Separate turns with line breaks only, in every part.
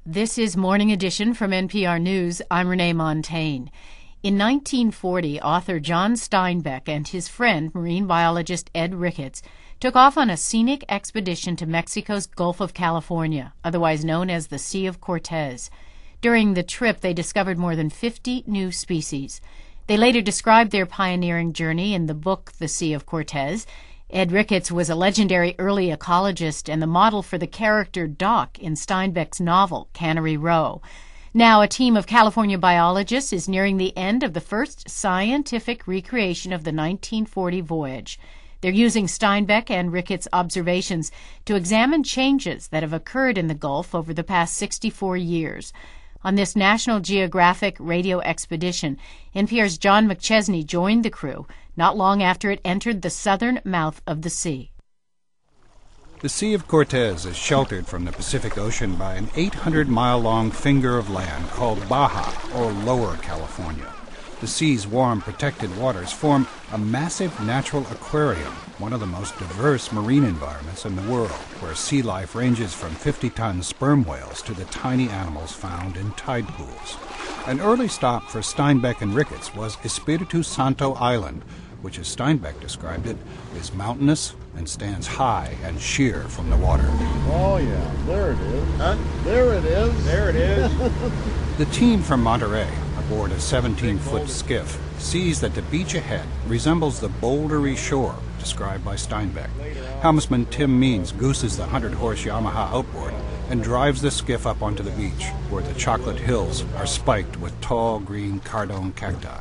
This is Morning Edition from NPR News. I'm Renee Montaigne. In 1940, author John Steinbeck and his friend, marine biologist Ed Ricketts, took off on a scenic expedition to Mexico's Gulf of California, otherwise known as the Sea of Cortez. During the trip, they discovered more than 50 new species. They later described their pioneering journey in the book The Sea of Cortez. Ed Ricketts was a legendary early ecologist and the model for the character Doc in Steinbeck's novel, Cannery Row. Now, a team of California biologists is nearing the end of the first scientific recreation of the 1940 voyage. They're using Steinbeck and Ricketts' observations to examine changes that have occurred in the Gulf over the past 64 years. On this National Geographic radio expedition, NPR's John McChesney joined the crew not long after it entered the southern mouth of the sea.
The Sea of Cortez is sheltered from the Pacific Ocean by an 800-mile-long finger of land called Baja, or Lower California. The sea's warm, protected waters form a massive natural aquarium, one of the most diverse marine environments in the world, where sea life ranges from 50-ton sperm whales to the tiny animals found in tide pools. An early stop for Steinbeck and Ricketts was Espiritu Santo Island, which, as Steinbeck described it, is mountainous and stands high and sheer from the water.
Oh, yeah, there it is.
Huh?
There it is.
There it is.
The team from Monterey, aboard a 17-foot skiff, sees that the beach ahead resembles the bouldery shore described by Steinbeck. Helmsman Tim Means gooses the 100-horse Yamaha outboard and drives the skiff up onto the beach, where the chocolate hills are spiked with tall green cardone cacti.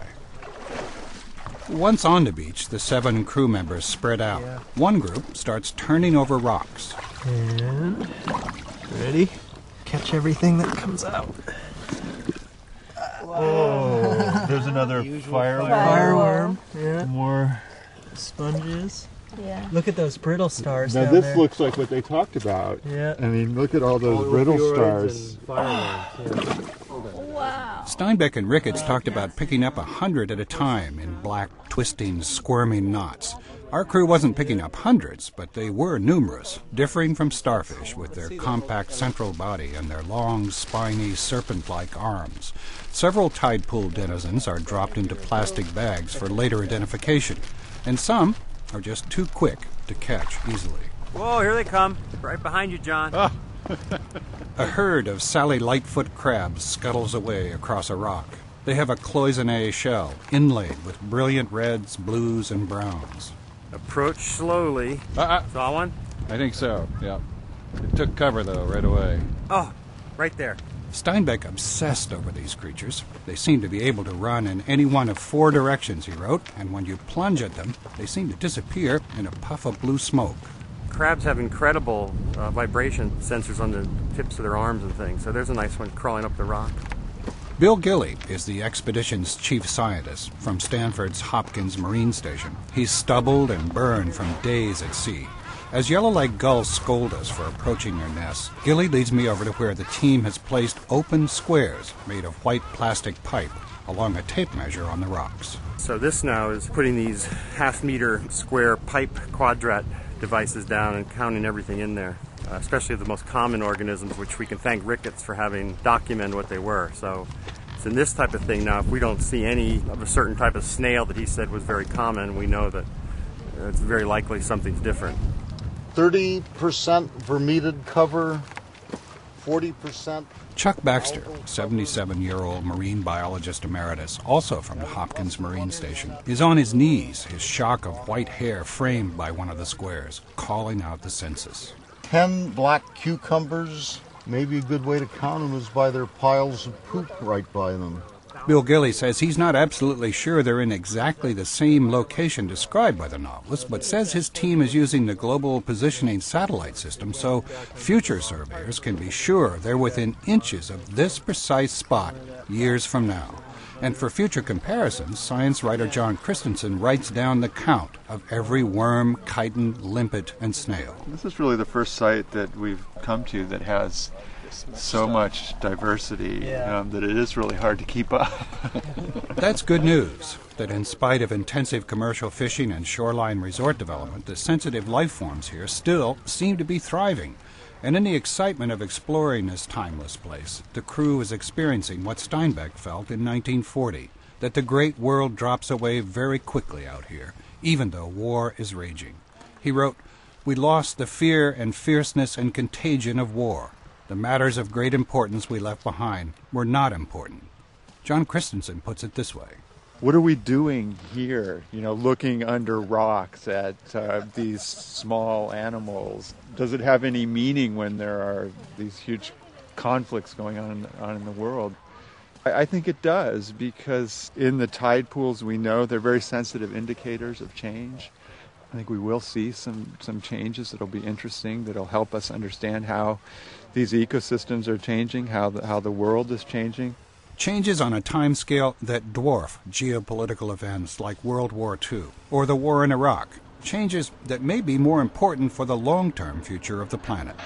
Once on the beach, the 7 crew members spread out. One group starts turning over rocks.
And ready? Catch everything that comes out.
Oh, there's another
Fireworm. Yeah.
More.
Sponges.
Yeah.
Look at those brittle stars
Now
down
this
there.
looks like what they talked about.
Yeah.
I mean, look at all those brittle stars.
Wow.
Steinbeck and Ricketts talked about picking up 100 at a time in black, twisting, squirming knots. Our crew wasn't picking up hundreds, but they were numerous, differing from starfish with their compact central body and their long, spiny, serpent-like arms. Several tide pool denizens are dropped into plastic bags for later identification, and some are just too quick to catch easily.
Whoa, here they come. Right behind you, John.
A herd of Sally Lightfoot crabs scuttles away across a rock. They have a cloisonne shell inlaid with brilliant reds, blues, and browns.
Approach slowly. Saw one?
I think so, yeah. It took cover, though, right away.
Oh, right there.
Steinbeck obsessed over these creatures. They seem to be able to run in any one of 4 directions, he wrote, and when you plunge at them, they seem to disappear in a puff of blue smoke.
Crabs have incredible vibration sensors on the tips of their arms and things, so there's a nice one crawling up the rock.
Bill Gilley is the expedition's chief scientist from Stanford's Hopkins Marine Station. He's stubbled and burned from days at sea. As yellow-legged gulls scold us for approaching their nests, Gilley leads me over to where the team has placed open squares made of white plastic pipe along a tape measure on the rocks.
So this now is putting these half-meter square pipe quadrat devices down and counting everything in there, especially the most common organisms, which we can thank Ricketts for having documented what they were. So it's in this type of thing now. If we don't see any of a certain type of snail that he said was very common, we know that it's very likely something's different.
30% vermeted cover, 40%.
Chuck Baxter, 77-year-old marine biologist emeritus, also from the Hopkins Marine Station, is on his knees, his shock of white hair framed by one of the squares, calling out the census.
10 black cucumbers. Maybe a good way to count them is by their piles of poop right by them.
Bill Gilley says he's not absolutely sure they're in exactly the same location described by the novelist, but says his team is using the Global Positioning Satellite System so future surveyors can be sure they're within inches of this precise spot years from now. And for future comparisons, science writer John Christensen writes down the count of every worm, chitin, limpet, and snail.
This is really the first site that we've come to that has so much diversity that it is really hard to keep up.
That's good news, that in spite of intensive commercial fishing and shoreline resort development, the sensitive life forms here still seem to be thriving. And in the excitement of exploring this timeless place, the crew is experiencing what Steinbeck felt in 1940, that the great world drops away very quickly out here, even though war is raging. He wrote, "We lost the fear and fierceness and contagion of war. The matters of great importance we left behind were not important." John Christensen puts it this way.
What are we doing here, looking under rocks at these small animals? Does it have any meaning when there are these huge conflicts going on in the world? I think it does, because in the tide pools we know they're very sensitive indicators of change. I think we will see some changes that'll be interesting, that'll help us understand how these ecosystems are changing, how the world is changing.
Changes on a time scale that dwarf geopolitical events like World War II or the war in Iraq. Changes that may be more important for the long-term future of the planet.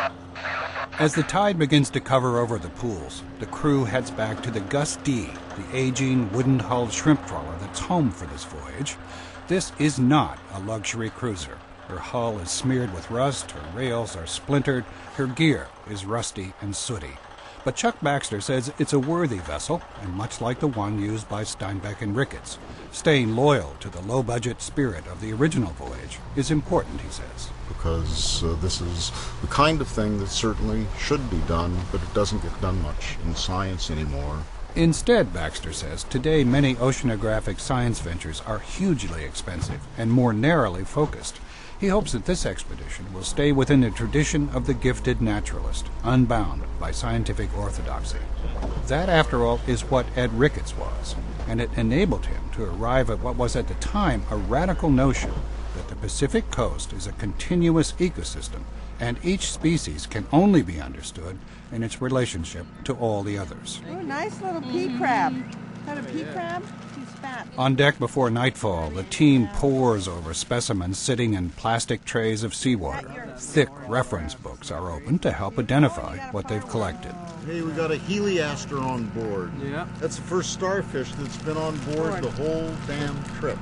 As the tide begins to cover over the pools, the crew heads back to the Gus D, the aging, wooden-hulled shrimp trawler that's home for this voyage. This is not a luxury cruiser. Her hull is smeared with rust, her rails are splintered, her gear is rusty and sooty. But Chuck Baxter says it's a worthy vessel, and much like the one used by Steinbeck and Ricketts, staying loyal to the low-budget spirit of the original voyage is important, he says.
Because this is the kind of thing that certainly should be done, but it doesn't get done much in science anymore.
Instead, Baxter says, today many oceanographic science ventures are hugely expensive and more narrowly focused. He hopes that this expedition will stay within the tradition of the gifted naturalist, unbound by scientific orthodoxy. That, after all, is what Ed Ricketts was, and it enabled him to arrive at what was at the time a radical notion that the Pacific coast is a continuous ecosystem, and each species can only be understood in its relationship to all the others.
Oh, nice little pea crab. Is that a pea crab? He's fat.
On deck before nightfall, the team pores over specimens sitting in plastic trays of seawater. Thick reference books are opened to help identify what they've collected.
Hey, we got a heliaster on board.
Yeah.
That's the first starfish that's been on board the whole damn trip.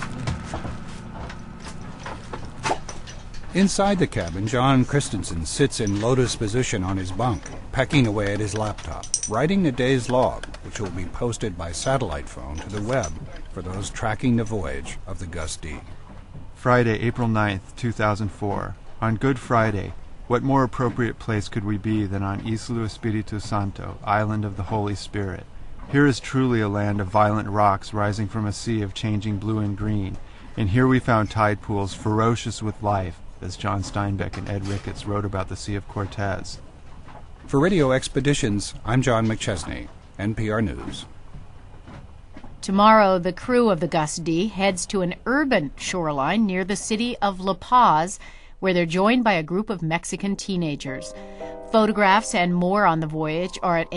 Inside the cabin, John Christensen sits in lotus position on his bunk, pecking away at his laptop, writing the day's log, which will be posted by satellite phone to the web for those tracking the voyage of the Gus D.
Friday, April 9th, 2004. On Good Friday, what more appropriate place could we be than on Isla Espiritu Santo, Island of the Holy Spirit? Here is truly a land of violent rocks rising from a sea of changing blue and green, and here we found tide pools ferocious with life, as John Steinbeck and Ed Ricketts wrote about the Sea of Cortez.
For Radio Expeditions, I'm John McChesney, NPR News.
Tomorrow, the crew of the Gus D heads to an urban shoreline near the city of La Paz, where they're joined by a group of Mexican teenagers. Photographs and more on the voyage are at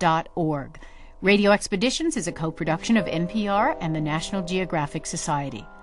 npr.org. Radio Expeditions is a co-production of NPR and the National Geographic Society.